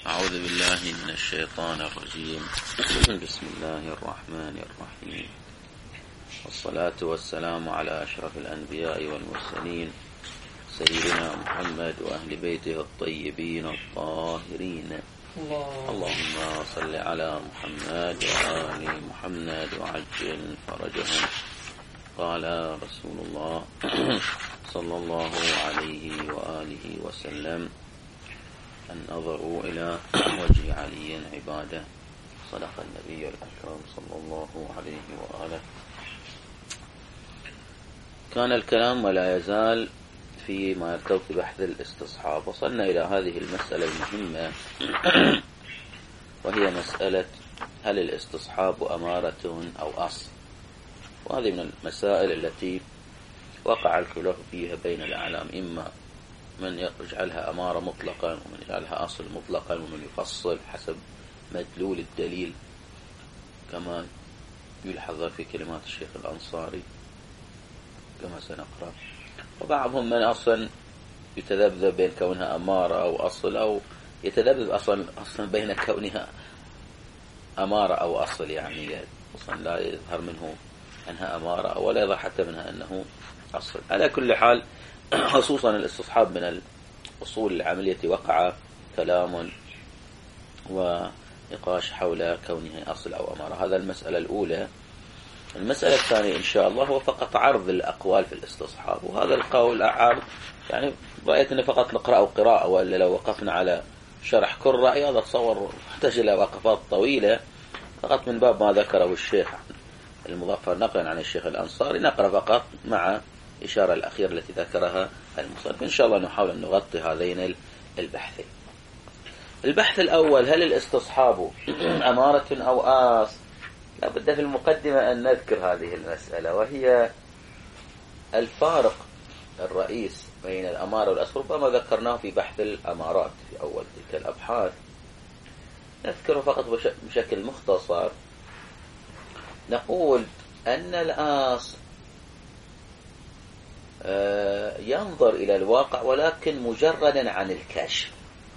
أعوذ بالله من الشيطان الرجيم. بسم الله الرحمن الرحيم، والصلاة والسلام على أشرف الأنبياء والمرسلين سيدنا محمد وأهل بيته الطيبين الطاهرين. اللهم صل على محمد وآل محمد وعجل فرجهم. قال رسول الله صلى الله عليه وآله وسلم: النظر إلى وجه علي عبادة. صدق النبي الأكرم صلى الله عليه وآله. كان الكلام ولا يزال فيما يرتبط ببحث الاستصحاب. وصلنا إلى هذه المسألة المهمة، وهي مسألة: هل الاستصحاب أمارة أو أصل؟ وهذه من المسائل التي وقع الخلاف فيها بين الأعلام، إما من يجعلها أمارة مطلقا، ومن يجعلها أصل مطلقا، ومن يفصل حسب مدلول الدليل، كما يلحظ في كلمات الشيخ الأنصاري كما سنقرأ. وبعضهم من أصلا يتذبذب بين كونها أمارة أو أصل، أو يتذبذب أصلا بين كونها أمارة أو أصل، يعني أصلا لا يظهر منه أنها أمارة ولا يظهر حتى منها أنه أصل. على كل حال، خصوصا الاستصحاب من الأصول العملية وقع كلام ونقاش حول كونه أصل أو أمارة. هذا المسألة الأولى. المسألة الثانية إن شاء الله هو فقط عرض الأقوال في الاستصحاب. وهذا القول أعرض، يعني رأيت أنه فقط نقرأ قراءة، وإلا لو وقفنا على شرح كل رأي هذا تصور يحتاج إلى وقفات طويلة. فقط من باب ما ذكره الشيخ المظفر نقلا عن الشيخ الأنصاري نقرأ فقط مع إشارة الأخيرة التي ذكرها المصنف. إن شاء الله نحاول أن نغطي هذين البحثين. البحث الأول: هل الاستصحاب أمارة أو أصل؟ لا بد في المقدمة أن نذكر هذه المسألة، وهي الفارق الرئيس بين الأمارة والأصل. ربما ذكرناه في بحث الأمارات في أول تلك الأبحاث، نذكره فقط بشكل مختصر. نقول أن الأصل ينظر إلى الواقع ولكن مجردا عن الكشف.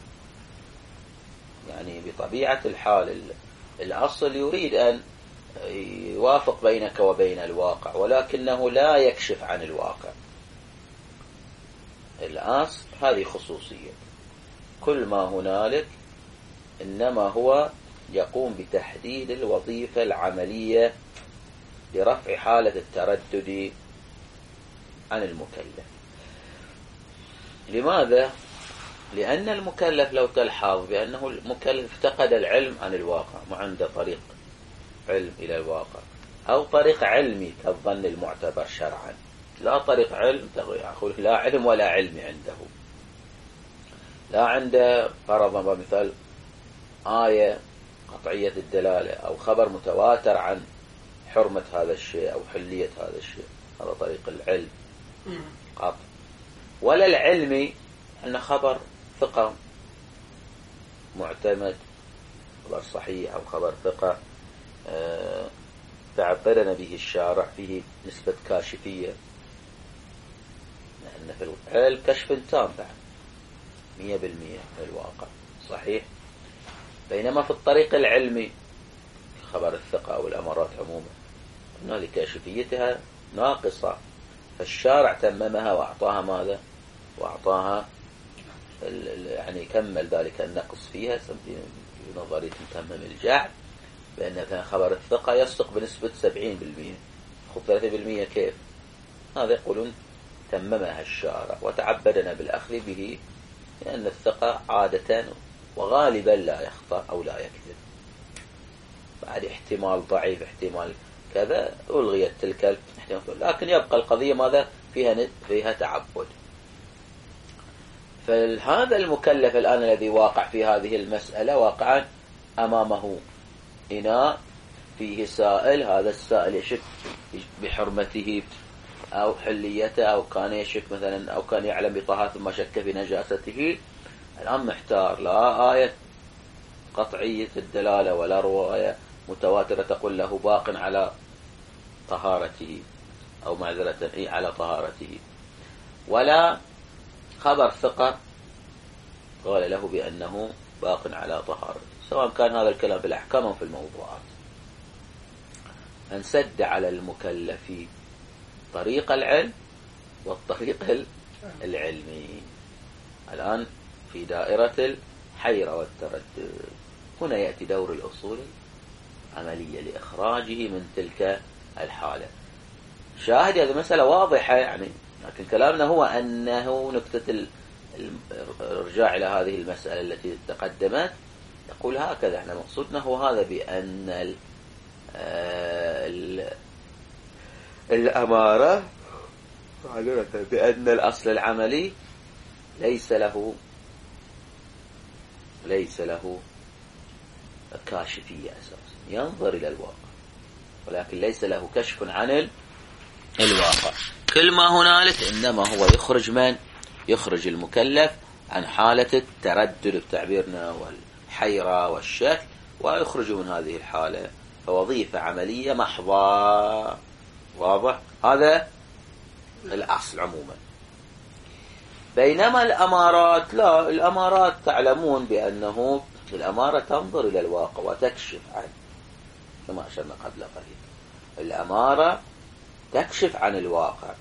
يعني بطبيعة الحال الأصل يريد أن يوافق بينك وبين الواقع، ولكنه لا يكشف عن الواقع. الأصل هذه خصوصية، كل ما هنالك إنما هو يقوم بتحديد الوظيفة العملية لرفع حالة التردد عن المكلف. لماذا؟ لأن المكلف لو تلحظ بأنه المكلف افتقد العلم عن الواقع، ما عنده طريق علم إلى الواقع، أو طريق علمي كالظن المعتبر شرعا، لا طريق علم، لا علم ولا علم عنده، لا عنده فرضا بمثال آية قطعية الدلالة أو خبر متواتر عن حرمة هذا الشيء أو حلية هذا الشيء، هذا طريق العلم قطع. ولا العلمي أن خبر ثقة معتمد، خبر صحيح أو خبر ثقة تعبدنا به الشارع، فيه نسبة كاشفية، لأن في العلم كشف تام بعد 100% من الواقع صحيح. بينما في الطريق العلمي خبر الثقة أو الأمارات عموما هنالك كاشفيتها ناقصة، فالشارع تممها وأعطاها ماذا؟ وأعطاها يعني كمل ذلك النقص فيها بنظرية تمم الجعل، بأن مثلا خبر الثقة يصدق بنسبة 70%، خذ 30% كيف؟ هذا يقولون تممها الشارع وتعبدنا بالأخذ به، لأن الثقة عادة وغالبا لا يخطأ أو لا يكذب، بعد احتمال ضعيف احتمال كذا ألغيت تلك الاحتمال، لكن يبقى القضية ماذا؟ فيها تعبد. فهذا المكلف الآن الذي واقع في هذه المسألة واقعا أمامه إناء فيه سائل، هذا السائل يشك بحرمته أو حليته، أو كان يشك مثلا، أو كان يعلم بطهارته ثم شك في نجاسته. الآن محتار، لا آية قطعية الدلالة ولا رواية متواترة تقول له باق على طهارته أو معذرة على طهارته، ولا خبر ثقة قال له بأنه باق على طهارته، سواء كان هذا الكلام في الأحكام أو في الموضوعات. أن سد على المكلف طريق العلم والطريق العلمي. الآن في دائرة الحيرة والتردد، هنا يأتي دور الأصول العملية لإخراجه من تلك الحالة. شاهد هذه مسألة واضحة يعني، لكن كلامنا هو أنه نكتة الرجاع إلى هذه المسألة التي تقدمت يقول هكذا، احنا مقصودنا هو هذا، بأن الأمارة بأن الأصل العملي ليس له كاشفية أساسا، ينظر إلى الواقع ولكن ليس له كشف عن الواقع. كل ما هنالك إنما هو يخرج المكلف عن حالة التردد بتعبيرنا والحيرة والشك، ويخرج من هذه الحالة، فوظيفة عملية محضة. واضح؟ هذا الأصل عموما. بينما الأمارات لا، الأمارات تعلمون بأنه الأمارة تنظر إلى الواقع وتكشف عنه، كما أشرنا قبل قليل. الأمارة تكشف عن الواقع،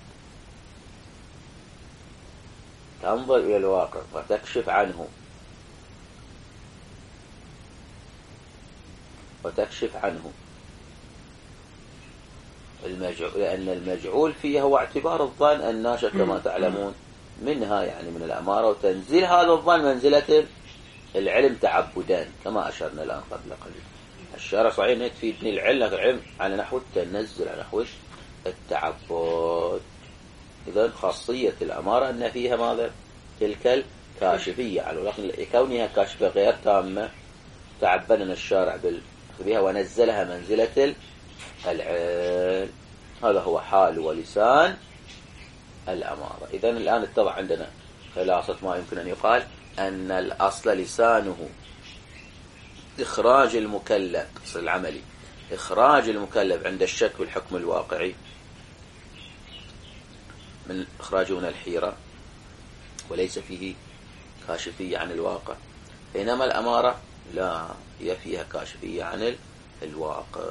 تنظر إلى الواقع وتكشف عنه، لأن المجعول فيه هو اعتبار الظن الناشئ كما تعلمون منها، يعني من الأمارة، وتنزيل هذا الظن منزلة العلم تعبدا كما أشرنا الآن قبل قليل. الشارع صحيح تفيدني العلم، لكن العلم على نحو التنزل، على نحو التعبد. إذن خاصية الأمارة أن فيها ماذا؟ تلك الكاشفية، ولكن كونها كاشفة غير تامة تعبدنا الشارع بها ونزلها منزلة العلم. هذا هو حال ولسان الأمارة. إذن الآن اتضح عندنا خلاصة ما يمكن أن يقال، أن الأصل لسانه إخراج المكلف، أصل العملي إخراج المكلف عند الشك والحكم الواقعي، من إخراجه من الحيرة، وليس فيه كاشفية عن الواقع. بينما الأمارة لا، هي فيها كاشفية عن الواقع.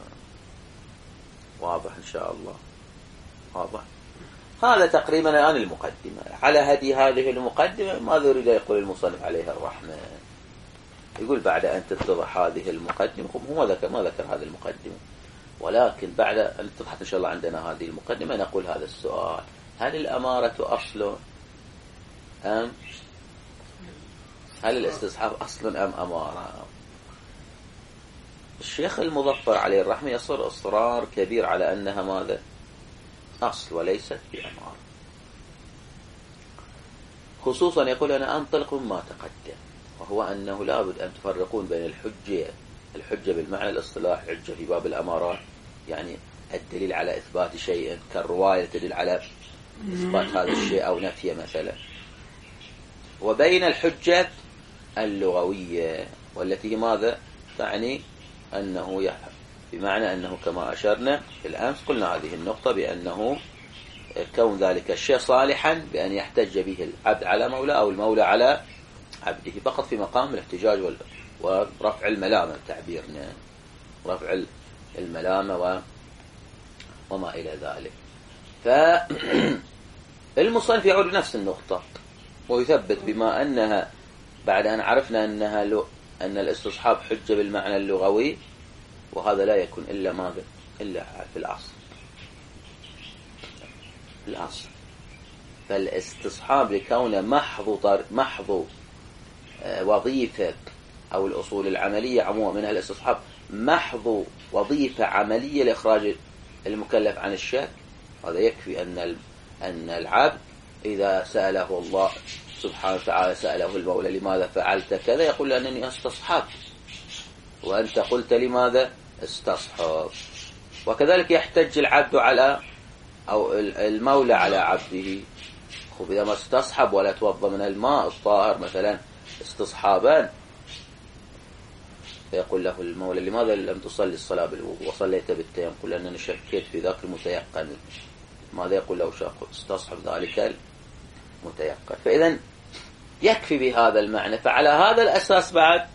واضح إن شاء الله؟ واضح. هذا تقريبا الآن المقدمة. على هذه المقدمة ماذا يريد يقول المصنف عليها الرحمة؟ يقول بعد أن تتضح هذه المقدمة، هو ما ذكر هذه المقدمة، ولكن بعد أن تتضح إن شاء الله عندنا هذه المقدمة نقول هذا السؤال: هل الأمارة أصل أم هل الاستصحاب أصل أم أمارة؟ الشيخ المظفر عليه الرحمة يصر إصرار كبير على أنها ماذا؟ أصل وليست بأمارة، خصوصا يقول أنا أنطلق مما تقدم، وهو أنه لابد أن تفرقون بين الحجة بالمعنى الاصطلاحي، الحجة في باب الأمارات يعني الدليل على إثبات شيء كالرواية تدل على إثبات هذا الشيء أو نفيه مثلا، وبين الحجة اللغوية والتي ماذا تعني أنه بمعنى أنه كما أشرنا الآن قلنا هذه النقطة بأنه كون ذلك الشيء صالحا بأن يحتج به العبد على مولى أو المولى على عبده، فقط في مقام الاحتجاج ورفع الملامة تعبيرنا، رفع الملامة وما إلى ذلك. فالمصنف يعود نفس النقطة ويثبت بما أنها بعد أن عرفنا أن الاستصحاب حجة بالمعنى اللغوي، وهذا لا يكون إلا ماذا؟ إلا في الأصل. فالاستصحاب لكونه محض وظيفة، أو الأصول العملية عموما منها الاستصحاب محض وظيفة عملية لإخراج المكلف عن الشك. هذا يكفي أن العبد إذا سأله الله سبحانه وتعالى، سأله المولى لماذا فعلت كذا، يقول لأنني استصحب، وأنت قلت لماذا استصحب. وكذلك يحتج العبد على أو المولى على عبده، إذا ما استصحب ولا توضى من الماء الطاهر مثلا استصحابا، فيقول له المولى لماذا لم تصلي الصلاة بالوضوء وصليت بالتيمم؟ يقول لأنني شكيت في ذاك المتيقن. ماذا يقول له؟ استصحب ذلك المتيقن. فإذا يكفي بهذا المعنى. فعلى هذا الأساس بعد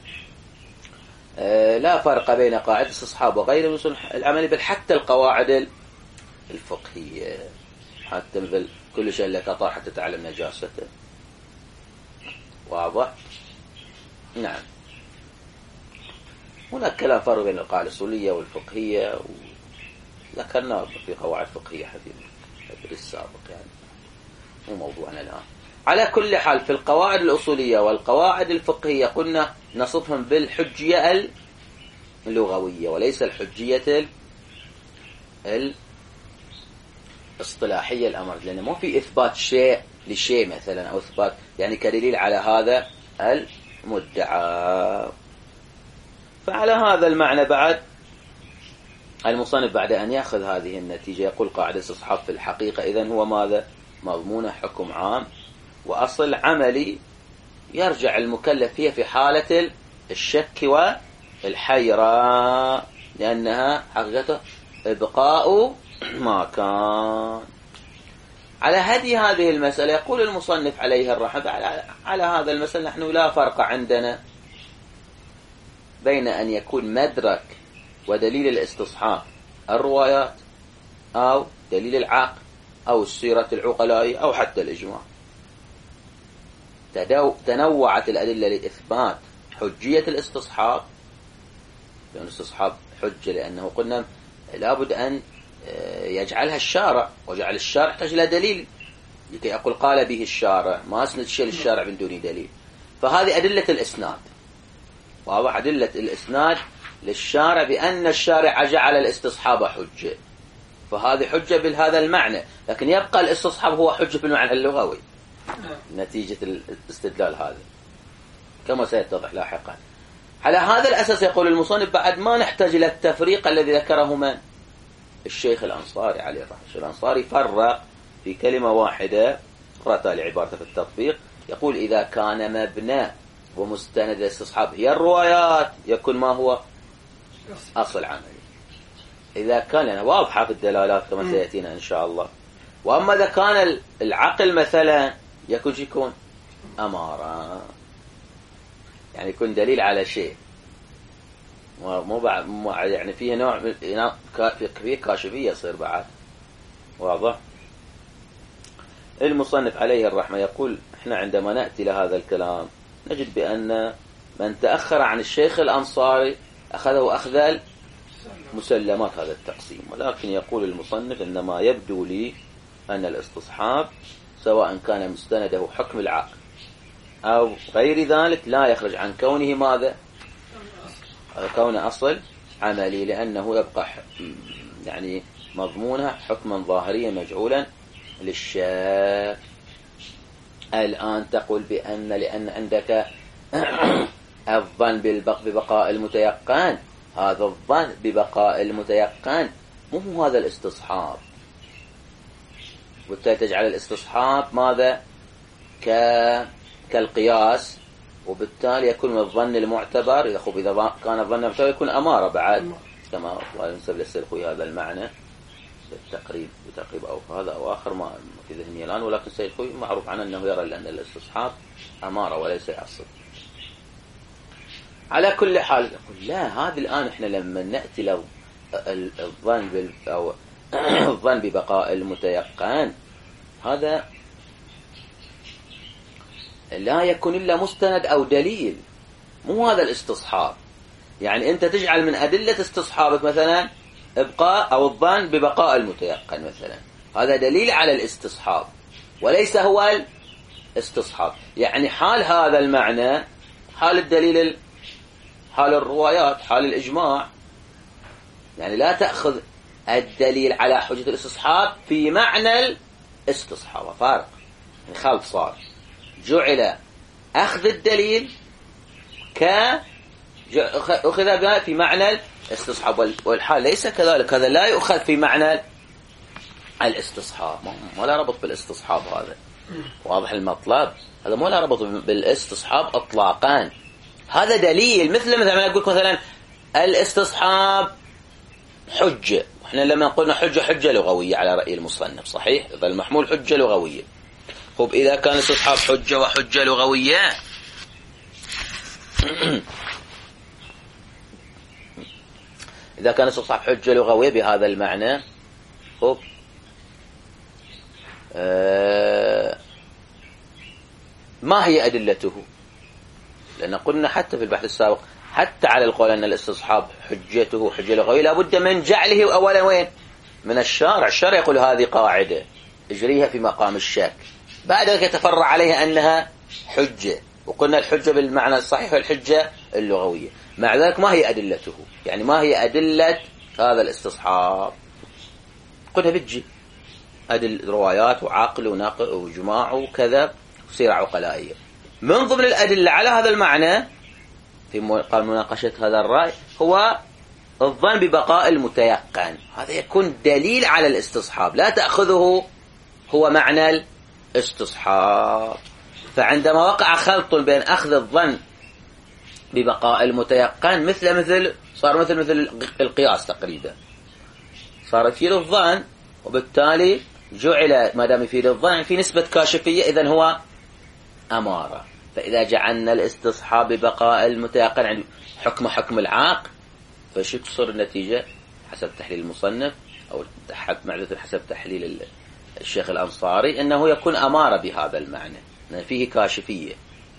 لا فرق بين قاعدة الاستصحاب وغير مثل العمل، بل حتى القواعد الفقهية، حتى مثل كل شيء لك طار حتى تعلم نجاسته. واضح؟ نعم. هناك كلام فرق بين القاعدة الأصولية والفقهية، وذكرناه في قواعد فقهية في السابق، يعني مو موضوعنا الآن. على كل حال في القواعد الأصولية والقواعد الفقهية قلنا نصفهم بالحجية اللغوية وليس الحجية الاصطلاحية الأمر، لأنه مو في إثبات شيء لشيء مثلا، أو إثبات يعني كدليل على هذا المدعى. فعلى هذا المعنى بعد المصنف بعد أن يأخذ هذه النتيجة يقول قاعدة الاستصحاب في الحقيقة إذن هو ماذا؟ مضمون حكم عام وأصل عملي يرجع المكلف فيها في حالة الشك والحيرة، لأنها حقيقة إبقاء ما كان. على هذه المسألة يقول المصنف عليه الرحمة على هذا المسألة نحن لا فرق عندنا بين أن يكون مدرك ودليل الاستصحاب الروايات أو دليل العقل أو السيرة العقلائية أو حتى الإجماع. تنوعت الأدلة لإثبات حجية الاستصحاب، لأن الاستصحاب حجة لأنه قلنا لابد أن يجعلها الشارع، وجعل الشارع يحتاج إلى دليل لكي يقول قال به الشارع، ما أسند شيء للشارع من دون دليل. فهذه أدلة الإسناد، واضح؟ أدلة الإسناد للشارع بأن الشارع جعل الاستصحاب حجة، فهذه حجة بهذا المعنى، لكن يبقى الاستصحاب هو حجة بالمعنى اللغوي نتيجة الاستدلال هذا كما سيتضح لاحقا. على هذا الأساس يقول المصنف بعد ما نحتاج إلى التفريق الذي ذكره من؟ الشيخ الأنصاري عليه الرحمة. الشيخ الأنصاري فرق في كلمة واحدة، قرأت لعبارته في التطبيق، يقول إذا كان مبنى ومستند الاستصحاب هي الروايات يكون ما هو؟ أصل عملي. إذا كان لنا واضحة في الدلالات كما سيأتينا إن شاء الله. وأما إذا كان العقل مثلا يكون أمارة، يعني يكون دليل على شيء، مو يعني فيه نوع فيه كاشفية يصير بعد. واضح؟ المصنف عليه الرحمة يقول احنا عندما نأتي لهذا الكلام نجد بأن من تأخر عن الشيخ الأنصاري أخذه أخذ مسلمات هذا التقسيم، ولكن يقول المصنف إنما يبدو لي أن الاستصحاب سواء كان مستنده حكم العقل أو غير ذلك لا يخرج عن كونه ماذا؟ كون أصل عملي، لأنه يبقى يعني مضمونها حكما ظاهريا مجعولا للشاك. الآن تقول لأن عندك الظن ببقاء المتيقن، هذا الظن ببقاء المتيقن مو هذا الاستصحاب، وبالتالي تجعل الاستصحاب ماذا؟ كالقياس، وبالتالي يكون من الظن المعتبر. إذا كان الظن المعتبر يكون أمارة بعد، كما الله ينسب للسلخوي هذا المعنى بالتقريب أو هذا أو آخر ما في ذهني الآن، ولكن السلخوي معروف عنه أنه يرى أن الاستصحاب أمارة وليس أصل. على كل حال يقول لا، هذا الآن إحنا لما نأتي لو الظن أو الظن ببقاء المتيقن هذا لا يكون إلا مستند أو دليل، مو هذا الاستصحاب. يعني أنت تجعل من أدلة استصحابك مثلا إبقاء أو الظن ببقاء المتيقن مثلا، هذا دليل على الاستصحاب وليس هو الاستصحاب. يعني حال هذا المعنى حال الدليل، حال الروايات، حال الإجماع. يعني لا تأخذ الدليل على حجة الاستصحاب في معنى الاستصحاب، فارق، خلط صار. جعل أخذ الدليل أخذ في معنى الاستصحاب، والحال ليس كذلك، هذا لا يؤخذ في معنى الاستصحاب، ما لا ربط بالاستصحاب. هذا واضح المطلب، هذا ما لا ربط بالاستصحاب اطلاقا. هذا دليل مثل ما أقول مثلا الاستصحاب حجة، احنا لما قلنا حجة لغوية على رأي المصنف، صحيح؟ هذا المحمول حجة لغوية. خب إذا كان الاستصحاب حجة وحجة لغوية إذا كان الاستصحاب حجة لغوية بهذا المعنى، خب ما هي أدلته؟ لأن قلنا حتى في البحث السابق حتى على القول أن الاستصحاب حجته حجة لغوية لابد من جعله أولا وين؟ من الشارع. الشارع يقول هذه قاعدة اجريها في مقام الشك، بعد ذلك يتفرع عليها أنها حجة، وقلنا الحجة بالمعنى الصحيح والحجة اللغوية. مع ذلك ما هي أدلته؟ يعني ما هي أدلة هذا الاستصحاب؟ قلنا بتجي أدل روايات وعقل ونقل وجماع وكذا وسيرة عقلائية. من ضمن الأدلة على هذا المعنى في مناقشة هذا الرأي هو الظن ببقاء المتيقن. هذا يكون دليل على الاستصحاب، لا تأخذه هو معنى الاستصحاب. فعندما وقع خلط بين أخذ الظن ببقاء المتيقن صار مثل القياس تقريبا، صار يفيد الظن، وبالتالي جعل ما دام يفيد الظن في نسبة كاشفية إذن هو أمارة. فإذا جعلنا الاستصحاب ببقاء المتيقن عند حكم العاقل، فشو تصير النتيجة حسب تحليل المصنف أو حسب تحليل الشيخ الأنصاري أنه يكون أمارة بهذا المعنى، أنه فيه كاشفية.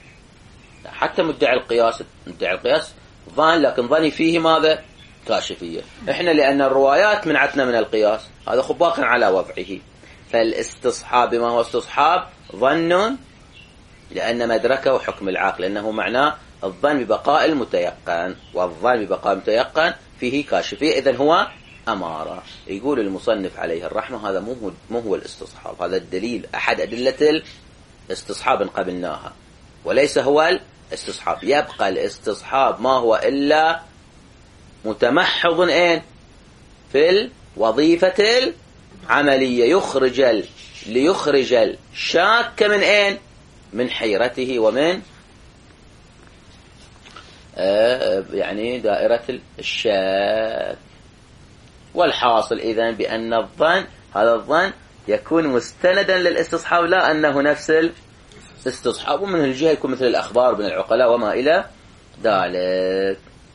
حتى مدعي القياس ظن، لكن ظني فيه ماذا؟ كاشفية. إحنا لأن الروايات منعتنا من القياس، هذا خباق على وضعه. فالاستصحاب ما هو استصحاب؟ ظن، لأن مدركه حكم العقل، لأنه معناه الظن ببقاء المتيقن، والظن ببقاء المتيقن فيه كاشفية، إذن هو أمارة. يقول المصنف عليه الرحمة هذا مو هو الاستصحاب، هذا الدليل أحد أدلة الاستصحاب قبلناها، وليس هو الاستصحاب. يبقى الاستصحاب ما هو إلا متمحض في الوظيفة العملية، ليخرج الشاك من من حيرته ومن يعني دائرة الشاك. والحاصل إذن بأن هذا الظن يكون مستندا للاستصحاب، لا أنه نفس الاستصحاب، ومن الجهة يكون مثل الأخبار من العقلاء وما إلى ذلك.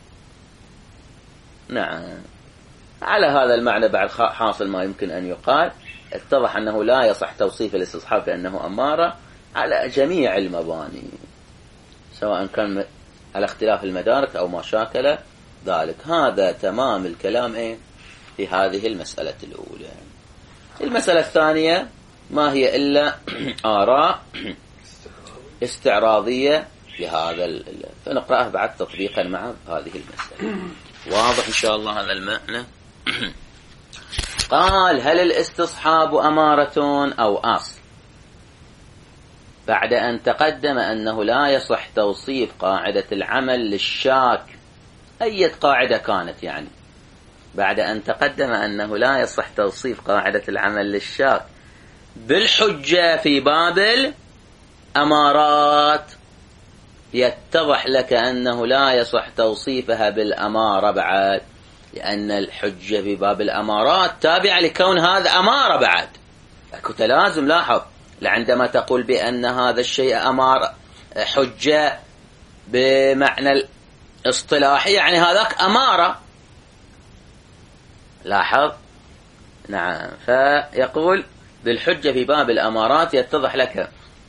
نعم، على هذا المعنى بعد حاصل ما يمكن أن يقال. اتضح أنه لا يصح توصيف الاستصحاب بأنه أمارة على جميع المباني، سواء كان على اختلاف المدارك أو ما شاكل ذلك. هذا تمام الكلام في هذه المسألة الأولى. المسألة الثانية ما هي إلا آراء استعراضية لهذا فنقرأها بعد تطبيقا مع هذه المسألة. واضح إن شاء الله هذا المعنى. قال: هل الاستصحاب أمارة أو أصل؟ بعد أن تقدم أنه لا يصح توصيف قاعدة العمل للشاك، أي قاعدة كانت يعني، بعد أن تقدم أنه لا يصح توصيف قاعدة العمل للشاك بالحجة في باب الأمارات، يتضح لك أنه لا يصح توصيفها بالأمارة بعد، لأن الحجة في باب الأمارات تابعة لكون هذا أمارة بعد. أكو تلازم، لاحظ، عندما تقول بأن هذا الشيء أمارة حجة بمعنى الاصطلاحي يعني هذاك أمارة، لاحظ. نعم، فيقول بالحجة في باب الأمارات يتضح لك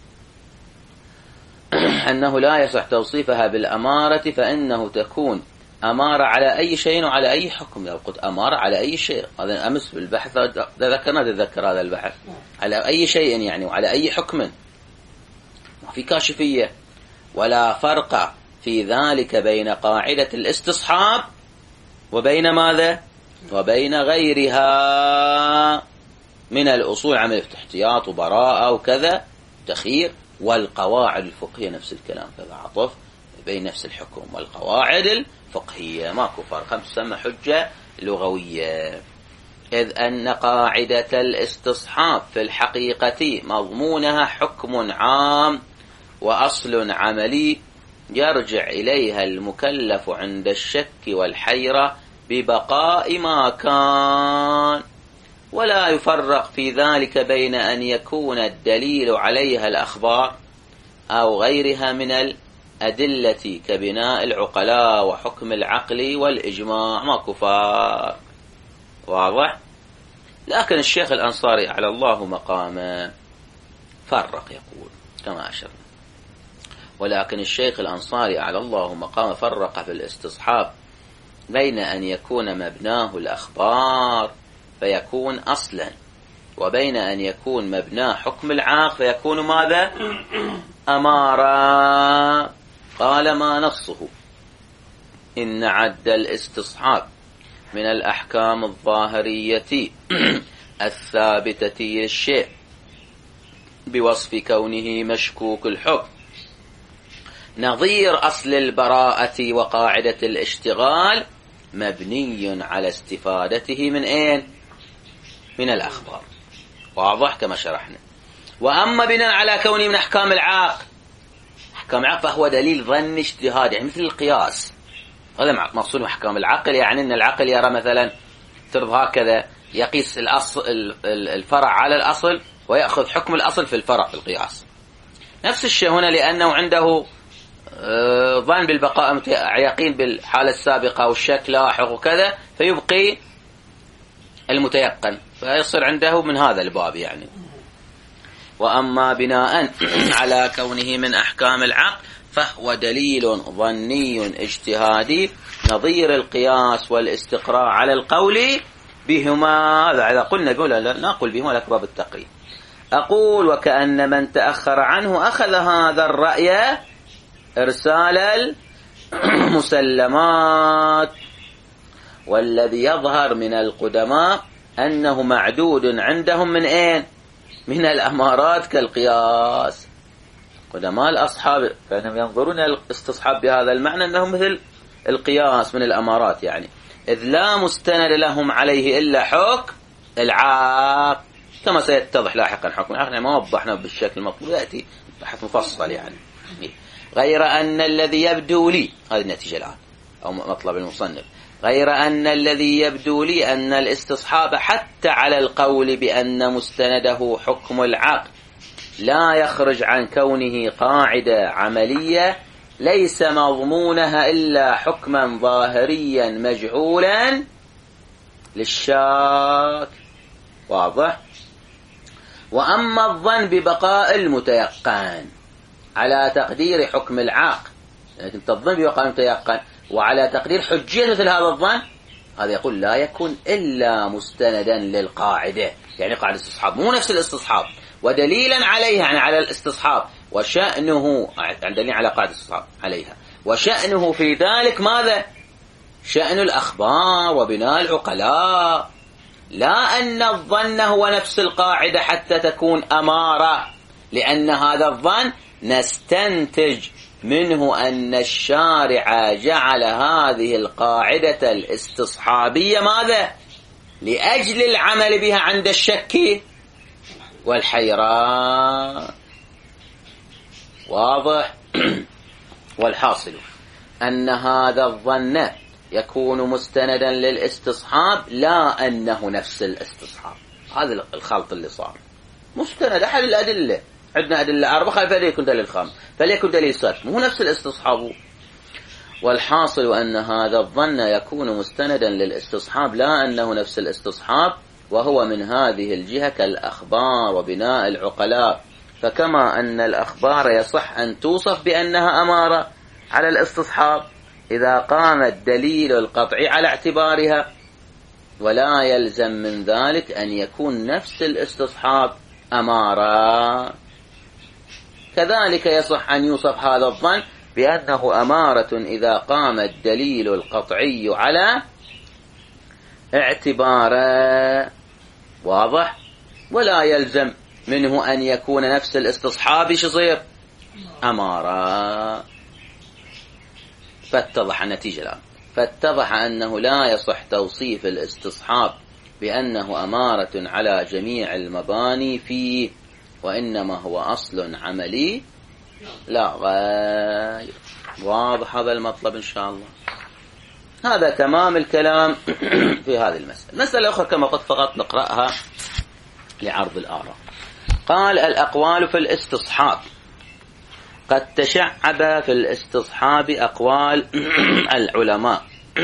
أنه لا يصح توصيفها بالأمارة، فإنه تكون أمارة على أي شيء وعلى أي حكم. لو قلت أمارة على أي شيء، هذا أمس في البحث تذكر هذا البحث، على أي شيء يعني وعلى أي حكم، ما في كاشفية. ولا فرق في ذلك بين قاعدة الاستصحاب وبين ماذا؟ وبين غيرها من الأصول، عمل احتياط وبراءة وكذا تخير، والقواعد الفقهية نفس الكلام، كذا عطف بين نفس الحكم والقواعد الفقهية، ماكو فرق، تسمى حجة لغوية. إذ أن قاعدة الاستصحاب في الحقيقة مضمونها حكم عام وأصل عملي يرجع إليها المكلف عند الشك والحيرة ببقاء ما كان، ولا يفرق في ذلك بين أن يكون الدليل عليها الأخبار أو غيرها من الأدلة كبناء العقلاء وحكم العقل والإجماع، ماكو فرق. واضح؟ لكن الشيخ الأنصاري على الله مقامه فرق، يقول كما أشرنا. ولكن الشيخ الأنصاري على الله مقامه فرق في الاستصحاب بين أن يكون مبناه الأخبار فيكون أصلا، وبين أن يكون مبناه حكم العاق فيكون ماذا؟ أمارة. قال: ما نصه إن عد الاستصحاب من الأحكام الظاهرية الثابتة للشيء بوصف كونه مشكوك الحكم نظير أصل البراءة وقاعدة الاشتغال مبني على استفادته من أين؟ من الأخبار. واضح كما شرحنا. وأما بناء على كونه من أحكام العاق، أحكام العاق فهو دليل ظن اجتهاد، يعني مثل القياس. هذا مقصود أحكام العقل، يعني أن العقل يرى مثلا ترض هكذا يقيس الفرع على الأصل ويأخذ حكم الأصل في الفرع في القياس. نفس الشيء هنا، لأنه عنده ظن بالبقاء، يقين بالحالة السابقة والشك لاحق وكذا، فيبقي المتيقن، فيصير عنده من هذا الباب يعني. وأما بناء على كونه من أحكام العقل فهو دليل ظني اجتهادي نظير القياس والاستقراء على القول بهما. إذا قلنا لا نقول بهما لك باب التقييد. أقول: وكأن من تأخر عنه أخذ هذا الرأي إرسال المسلمات، والذي يظهر من القدماء أنه معدود عندهم من أين؟ من الأمارات كالقياس. قدماء الأصحاب فإنهم ينظرون الاستصحاب بهذا المعنى أنه مثل القياس من الأمارات، يعني إذ لا مستند لهم عليه إلا حكم العاق، كما سيتضح لاحقا. حكم العاق ما وضحنا بالشكل المطلوب، يأتي بحث مفصل يعني. غير أن الذي يبدو لي، هذه النتيجة الآن أو مطلب المصنف، غير أن الذي يبدو لي أن الاستصحاب حتى على القول بأن مستنده حكم العقل لا يخرج عن كونه قاعدة عملية ليس مضمونها إلا حكما ظاهريا مجهولا للشاك. واضح؟ وأما الظن ببقاء المتيقن على تقدير حكم العاق، يعني أنت تظن ببقاء المتيقن وعلى تقدير حجية مثل هذا الظن، هذا يقول لا يكون إلا مستندا للقاعدة، يعني قاعدة الاستصحاب مو نفس الاستصحاب، ودليلا عليها يعني على الاستصحاب، وشأنه يعني دليل على قاعدة الاستصحاب عليها، وشأنه في ذلك ماذا؟ شأن الأخبار وبناء العقلاء، لا أن الظن هو نفس القاعدة حتى تكون أمارة، لأن هذا الظن نستنتج منه أن الشارع جعل هذه القاعدة الاستصحابية ماذا؟ لأجل العمل بها عند الشك والحيران. واضح؟ والحاصل أن هذا الظن يكون مستندا للاستصحاب لا أنه نفس الاستصحاب. هذا الخلط اللي صار. مستند أحد الأدلة، عندنا أدلة 4 فليكن دليل 5 فليكن دليل 6، مو نفس الاستصحاب. والحاصل أن هذا الظن يكون مستندا للاستصحاب لا أنه نفس الاستصحاب، وهو من هذه الجهة كالأخبار وبناء العقلاء. فكما أن الأخبار يصح أن توصف بأنها أمارة على الاستصحاب إذا قام الدليل القطعي على اعتبارها، ولا يلزم من ذلك أن يكون نفس الاستصحاب أمارة، كذلك يصح أن يوصف هذا الظن بأنه أمارة إذا قام الدليل القطعي على اعتباره. واضح؟ ولا يلزم منه أن يكون نفس الاستصحاب يصير أمارة. فاتضح النتيجة الآن، فاتضح أنه لا يصح توصيف الاستصحاب بأنه أمارة على جميع المباني فيه، وإنما هو أصل عملي لا غير. واضح هذا المطلب إن شاء الله. هذا تمام الكلام في هذه المسألة. المسألة الأخرى كما قلت فقط نقرأها لعرض الآراء. قال الأقوال في الاستصحاب. قد تشعب في الاستصحاب أقوال العلماء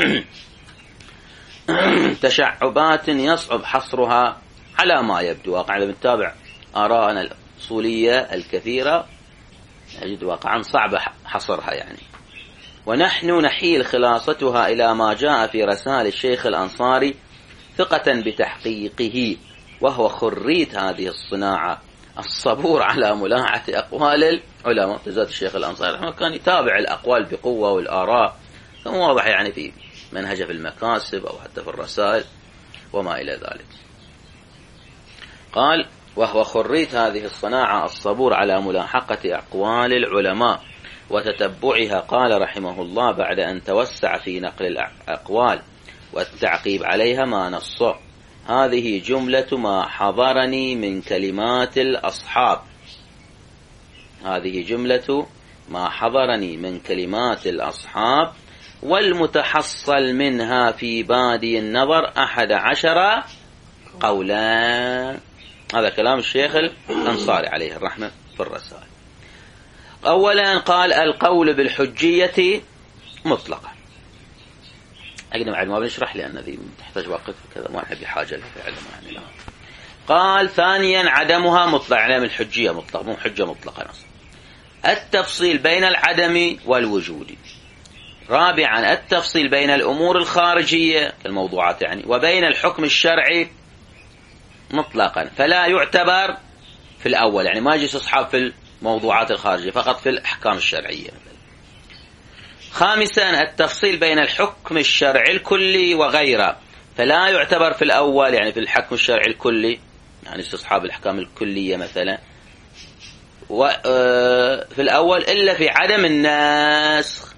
تشعبات يصعب حصرها على ما يبدو. واقعا بنتابع آراءنا الأصولية الكثيرة نجد واقعا صعب حصرها يعني. ونحن نحيل خلاصتها إلى ما جاء في رسائل الشيخ الأنصاري ثقة بتحقيقه، وهو خريت هذه الصناعة الصبور على ملاحة أقوال العلماء. تزاد الشيخ الأنصاري كان يتابع الأقوال بقوة والآراء، كما واضح يعني في منهجه في المكاسب أو حتى في الرسائل وما إلى ذلك. قال وهو خريت هذه الصناعة الصبور على ملاحقة أقوال العلماء وتتبعها. قال رحمه الله بعد أن توسع في نقل الأقوال والتعقيب عليها ما نصه: هذه جملة ما حضرني من كلمات الأصحاب. هذه جملة ما حضرني من كلمات الأصحاب، والمتحصل منها في بادي النظر 11 قولا. هذا كلام الشيخ الأنصاري عليه الرحمة في الرسائل. أولا قال القول بالحجية مطلقا. أجل بعد ما بنشرح لأن ذي تحتاج وقت كذا ما نحب حاجة لها فعلا يعني. قال ثانيا عدمها مطلق، علم الحجية مطلق مو حجة مطلقة نص. التفصيل بين العدم والوجود. رابعا التفصيل بين الأمور الخارجية كالموضوعات يعني وبين الحكم الشرعي مطلقا، فلا يعتبر في الأول يعني ما يجي أصحاب في الموضوعات الخارجية، فقط في الأحكام الشرعية. خامسا التفصيل بين الحكم الشرعي الكلي وغيره، فلا يعتبر في الأول يعني في الحكم الشرعي الكلي يعني استصحاب الأحكام الكلية مثلا في الأول إلا في عدم النسخ.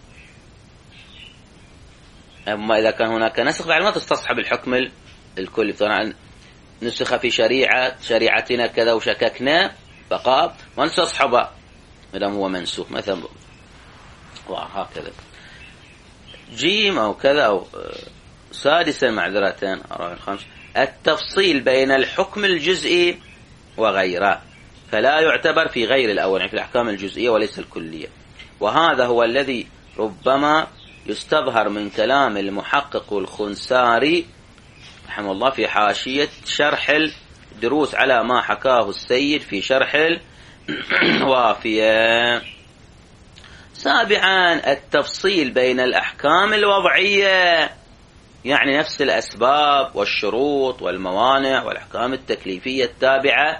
أما إذا كان هناك نسخ بعد ما تستصحب الحكم الكلي. طبعا نسخ في شريعتنا كذا وشككنا فقط ما نستصحبه مدام هو منسوخ مثلا وهكذا. جيم أو كذا أو سادسا معذرة التفصيل بين الحكم الجزئي وغيره، فلا يعتبر في غير الأول يعني في الأحكام الجزئية وليس الكلية. وهذا هو الذي ربما يستظهر من كلام المحقق الخنساري رحمه الله في حاشية شرح الدروس على ما حكاه السيد في شرح الوافية. سابعا التفصيل بين الأحكام الوضعية يعني نفس الأسباب والشروط والموانع والأحكام التكليفية التابعة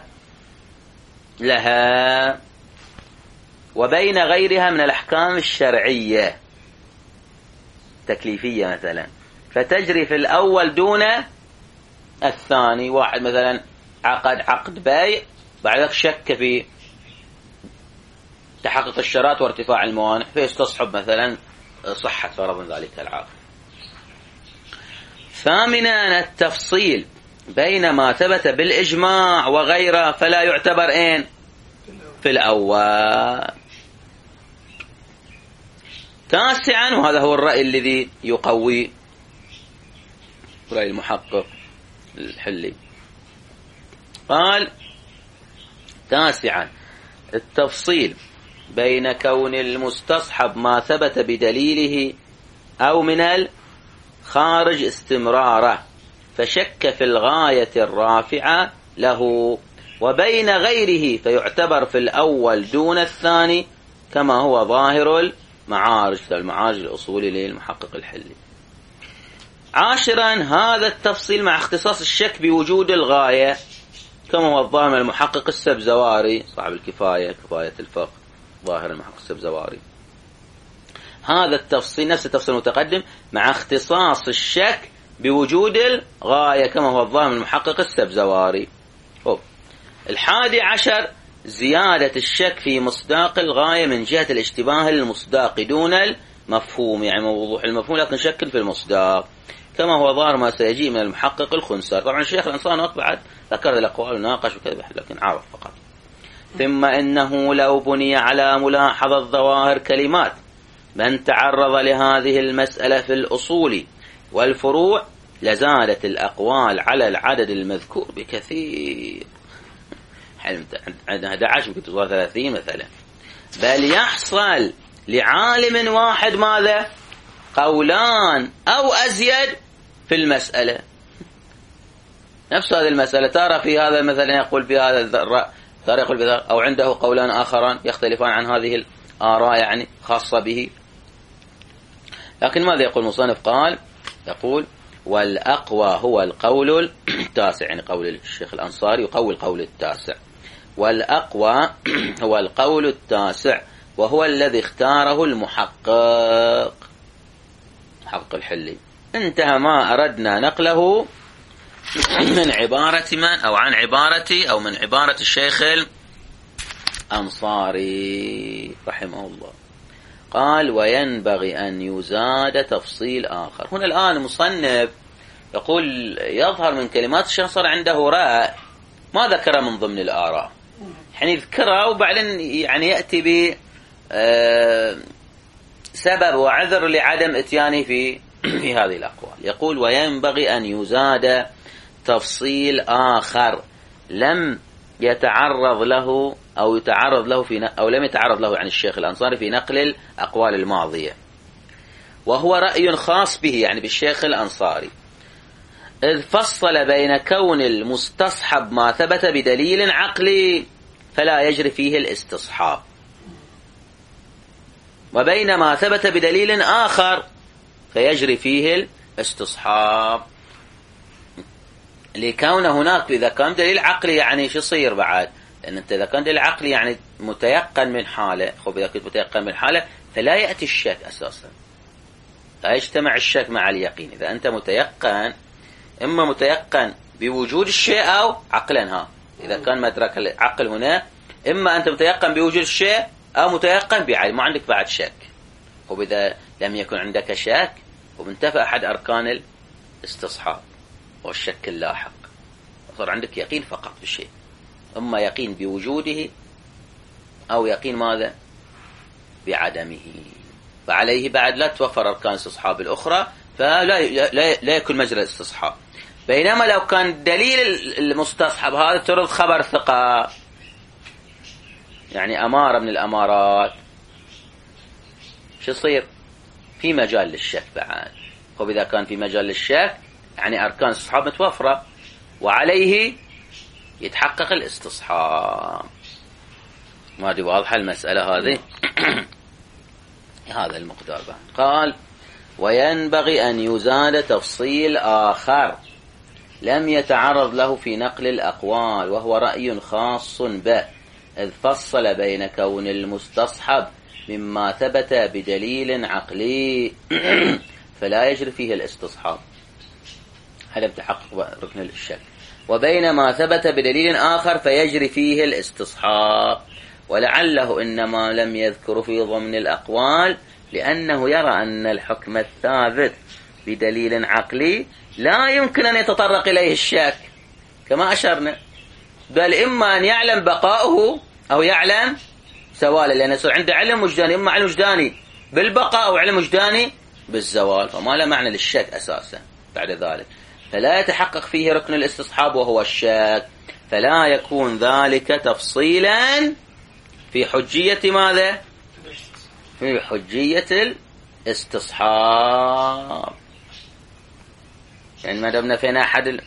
لها وبين غيرها من الأحكام الشرعية تكليفية مثلا، فتجري في الأول دون الثاني. واحد مثلا عقد بيع بعدك شك في تحقق الشرائط وارتفاع الموانع فيستصحب مثلا صحة فرض ذلك العقد. ثامنا التفصيل بين ما ثبت بالإجماع وغيره، فلا يعتبر في الأول. تاسعا وهذا هو الرأي الذي يقوي رأي المحقق الحلي، قال تاسعا التفصيل بين كون المستصحب ما ثبت بدليله أو من الخارج استمراره فشك في الغاية الرافعة له، وبين غيره فيعتبر في الأول دون الثاني كما هو ظاهر المعارج الأصولي للمحقق الحلي. عاشرا هذا التفصيل مع اختصاص الشك بوجود الغاية كما هو الظاهر من المحقق السبزواري صاحب الكفاية كفاية الفقه ظاهر المحقق السبزواري. هذا التفصيل نفس التفصيل المتقدم مع اختصاص الشك بوجود الغاية كما هو الظاهر من المحقق السبزواري. 11 زيادة الشك في مصداق الغاية من جهة الاشتباه المصداق دون المفهوم يعني وضوح المفهوم لكن شك في المصداق كما هو ظاهر ما سيجي من المحقق الخنسار. طبعا الشيخ الأنصاري وقت بعد ذكر الأقوال وناقش وكذا لكن عرف فقط. ثم إنه لو بني على ملاحظة ظواهر كلمات من تعرض لهذه المسألة في الأصول والفروع لزادت الأقوال على العدد المذكور بكثير. عندنا 11 يمكن توصل 30 مثلا. بل يحصل لعالم واحد ماذا؟ قولان أو أزيد في المسألة. نفس هذه المسألة ترى في هذا مثلا يقول في هذا الرأي، ترى يقول بذلك، أو عنده قولان آخران يختلفان عن هذه الآراء يعني خاصة به. لكن ماذا يقول المصنف؟ قال يقول والأقوى هو القول التاسع، يعني قول الشيخ الأنصاري يقوي القول التاسع. والأقوى هو القول التاسع وهو الذي اختاره المحقق الحلي. انتهى ما أردنا نقله من عبارة من أو عن عبارتي أو من عبارة الشيخ الأنصاري رحمه الله. قال وينبغي أن يزاد تفصيل آخر. هنا الآن المصنف يقول يظهر من كلمات الشيخ صار عنده رأي ما ذكر من ضمن الآراء، يعني يذكرها وبعدين يعني يأتي ب سبب وعذر لعدم اتيانه في هذه الأقوال. يقول وينبغي أن يزاد تفصيل آخر لم يتعرض له أو يتعرض له أو لم يتعرض له عن الشيخ الأنصاري في نقل الأقوال الماضية، وهو رأي خاص به يعني بالشيخ الأنصاري، إذ فصل بين كون المستصحب ما ثبت بدليل عقلي فلا يجري فيه الاستصحاب، وبين ما ثبت بدليل آخر فيجري فيه الاستصحاب. لكون هناك إذا كان دليل عقلي يعني شو يصير بعد؟ لأن أنت إذا كان دليل عقلي يعني متيقن من حالة، خب إذا كنت متيقن من حالة فلا يأتي الشك أساسا، لا يجتمع الشك مع اليقين. إذا أنت متيقن إما متيقن بوجود الشيء أو عقلا، ها إذا كان مدرك العقل هنا إما أنت متيقن بوجود الشيء أو متيقن بعدم، ما عندك بعد شك. وإذا لم يكن عندك شك ومنتفى أحد أركان الاستصحاب والشك اللاحق، صار عندك يقين فقط بالشيء، إما يقين بوجوده أو يقين ماذا؟ بعدمه. فعليه بعد لا توفر أركان الاستصحاب الأخرى، فلا يكون مجرى الاستصحاب. بينما لو كان دليل المستصحب هذا ترد خبر ثقة، يعني أمارة من الأمارات، شو يصير؟ في مجال للشك بعد. وإذا كان في مجال للشك يعني أركان الاستصحاب متوفرة وعليه يتحقق الاستصحاب. ما دي واضحة المسألة هذه؟ هذا المقدار بعد. قال وينبغي أن يزاد تفصيل آخر لم يتعرض له في نقل الأقوال وهو رأي خاص به، إذ فصل بين كون المستصحب مما ثبت بدليل عقلي فلا يجري فيه الاستصحاب عدم تحقق ركن الشك، وبين ما ثبت بدليل آخر فيجري فيه الاستصحاب. ولعله إنما لم يذكر في ضمن الأقوال لأنه يرى أن الحكم الثابت بدليل عقلي لا يمكن أن يتطرق إليه الشك كما أشرنا، بل إما أن يعلم بقاؤه أو يعلم زواله، لأن يصير عنده علم وجداني، إما علم وجداني بالبقاء أو علم وجداني بالزوال، فما له معنى للشك أساسا بعد ذلك، فلا يتحقق فيه ركن الاستصحاب وهو الشك، فلا يكون ذلك تفصيلا في حجية ماذا؟ في حجية الاستصحاب. يعني ما دمنا فينا أحد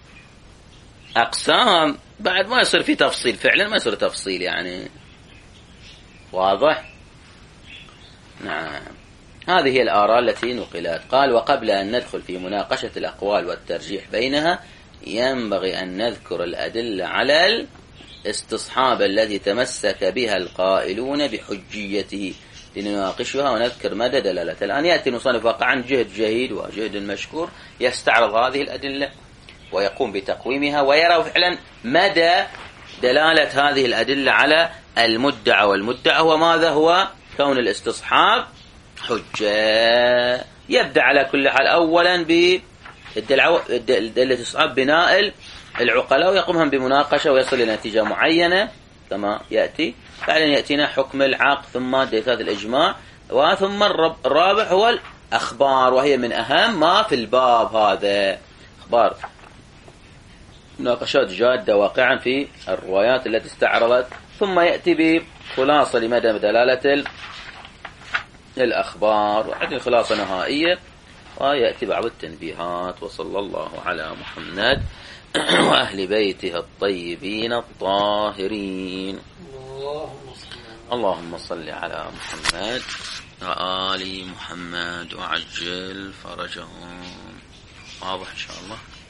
الأقسام بعد ما يصير في تفصيل، فعلا ما يصير تفصيل، يعني واضح؟ نعم. هذه هي الآراء التي نقلت. قال وقبل أن ندخل في مناقشة الأقوال والترجيح بينها ينبغي أن نذكر الأدلة على الاستصحاب الذي تمسك بها القائلون بحجيته لنناقشها ونذكر مدى دلالتها. الآن يأتي المصنف عن جهد جهيد وجهد مشكور يستعرض هذه الأدلة ويقوم بتقويمها ويرى فعلا مدى دلالة هذه الأدلة على المدعى، والمدعى هو ماذا؟ هو كون الاستصحاب حجة. يبدأ على كل حال أولا بدلالة الاستصحاب بناء العقلاء ويقومهم بمناقشة ويصل إلى نتيجة معينة كما يأتي، بعدين يأتينا حكم العقل ثم دلالات الإجماع، وثم الرابع هو الأخبار، وهي من أهم ما في الباب هذا. أخبار مناقشات جادة واقعا في الروايات التي استعرضت، ثم يأتي بخلاصة لمدى دلالة الأخبار، وعندنا خلاصة نهائية، ويأتي بعض التنبيهات. وصلى الله على محمد وأهل بيته الطيبين الطاهرين. اللهم صل على محمد وآل محمد وعجل فرجهم. واضح إن شاء الله.